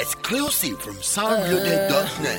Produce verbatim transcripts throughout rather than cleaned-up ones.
Exclusive from sound loaded dot net.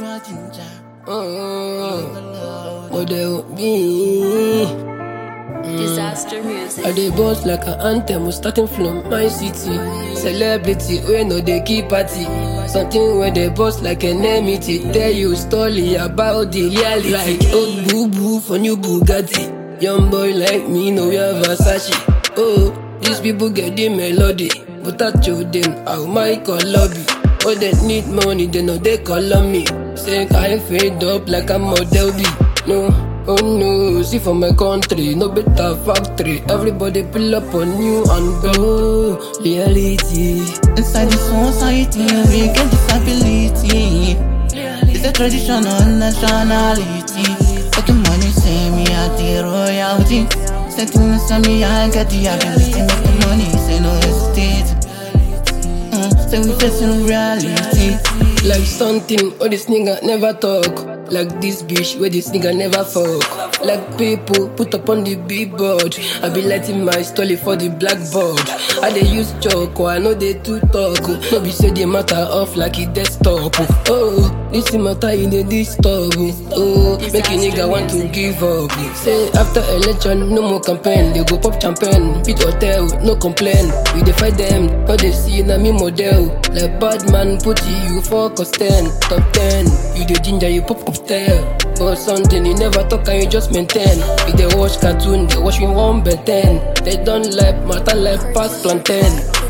What they would be? Disaster music. I dey boss like an anthem, we starting from my city. Celebrity, we know they keep party. Something where they boss like an enmity. Tell you story about the reality. Like old boo boo for new Bugatti. Young boy like me, know we have Versace. Oh, these people get the melody, but I show them how my lobby. Oh, they need money, they know they call on me. Say I fade up like a model B. No, oh no, see for my country, no better factory. Everybody pull up on you and go reality. Inside this society, we get disability. It's a traditional nationality. Taking money, say me at the royalty. Setting say me, I get the ability. Making money, say no hesitate. Mm, say we facing reality. Like something, oh this nigga never talk. Like this bitch, where this nigga never fuck. Like people put up on the billboard. I be lighting my story for the blackboard. I dey use chalk, I know they too talk. No be say the matter off like a desktop. Oh, this matter in the disturb. Oh, make a nigga want to give up. Say after election, no more campaign. They go pop champagne, beat hotel, no complain. We dey fight them, how they see na me model. Like bad man put you for cost ten, top ten. You the ginger, you pop up tail. But something you never talk and you just maintain. If they watch cartoon, they watch me one by ten. They don't like matter like past plantain.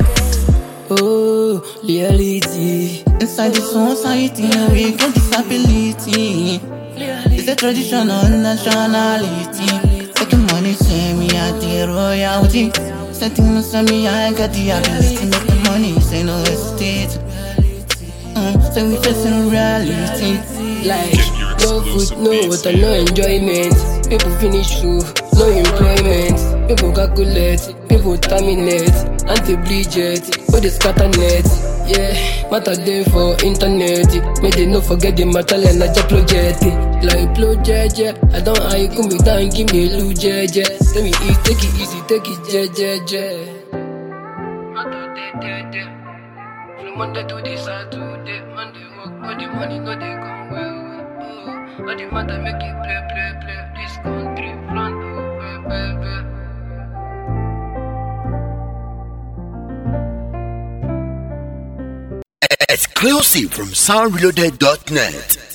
Oh, reality. Inside this society, we get disability. It's a traditional nationality. Taking money, say me at the royalty. Setting say me, I got the ability. Making money, say no hesitate. Mm, say we facing reality. Like, no food, no water, no enjoyment. People finish school, no employment. People calculate, people terminate. Anti-bleach it, but they scatter net. Yeah, matter day for internet. May they no forget the matter like I just project. Like project, yeah. I don't how you come down, give me a little jet, yeah. Tell me easy, take it easy, take it jet, jet, jet. Matter day, day, day. From Monday to this Saturday, Monday work, but the money no they come well. Oh, but the matter make it play, play, play. This country, front, oh, baby. Exclusive from sound loaded dot net.